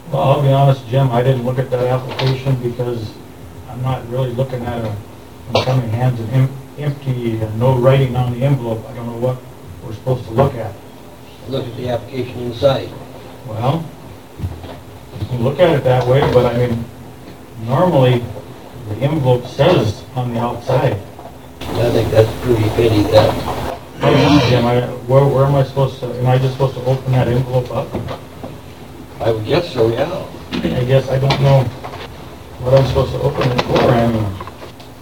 Well, I'll be honest, Jim, I didn't look at that application because I'm not really looking at a, when somebody hands an empty, no writing on the envelope, I don't know what we're supposed to look at. Look at the application inside. Well, you can look at it that way, but I mean, normally the envelope says on the outside. I think that's pretty petty, that. I don't know, Jim, where am I supposed to, am I just supposed to open that envelope up? I would guess so, yeah. I guess I don't know what I'm supposed to open it for, I mean.